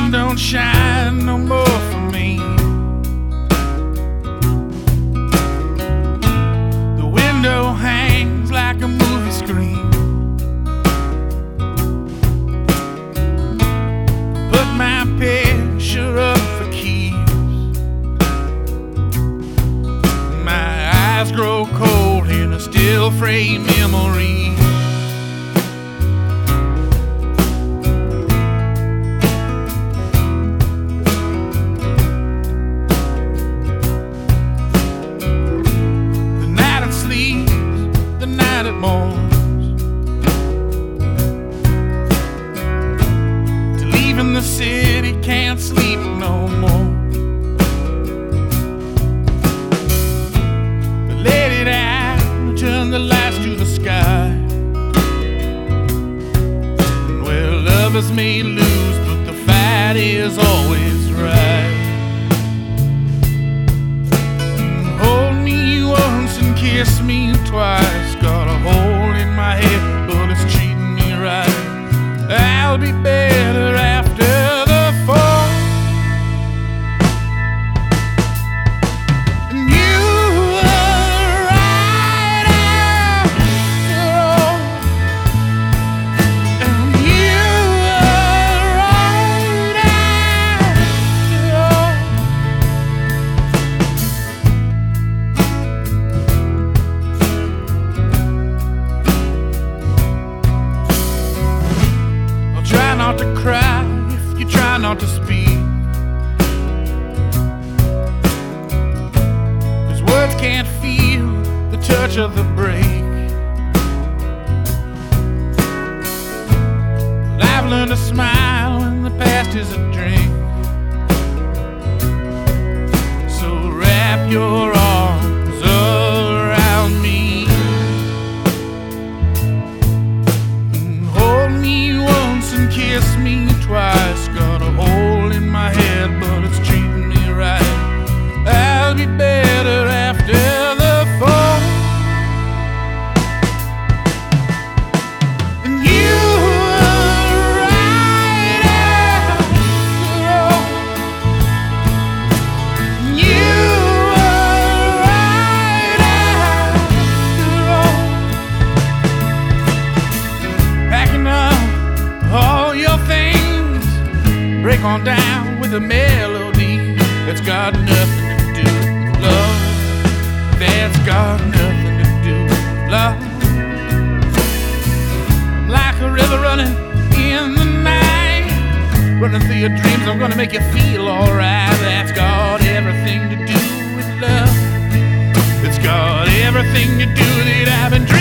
sun don't shine no more for me. The window hangs like a movie screen. Put my picture up for keeps. My eyes grow cold in a still frame memory. To leave in the city, can't sleep no more. But let it out, turn the lights to the sky. And where lovers may lose, but the fight is always right. And hold me once and kiss me twice. Got a hole in my head, but it's treating me right. I'll be better after the fall. And you were right after all. And you were right after all. Try not to cry if you try not to speak, 'cause words can't feel the touch of the break. But I've learned to smile when the past is a drink. So wrap your arms around me and hold me once and kiss me twice. Got a hole in my head, but it's treating me right. I'll be better after the fall. And you were right after all. You were right after all. Packing up all your things, break on down with a melody that's got nothing to do with love. That's got nothing to do with love. I'm like a river running in the night, running through your dreams. I'm gonna make you feel alright. That's got everything to do with love. It's got everything to do with it. I've been dreaming.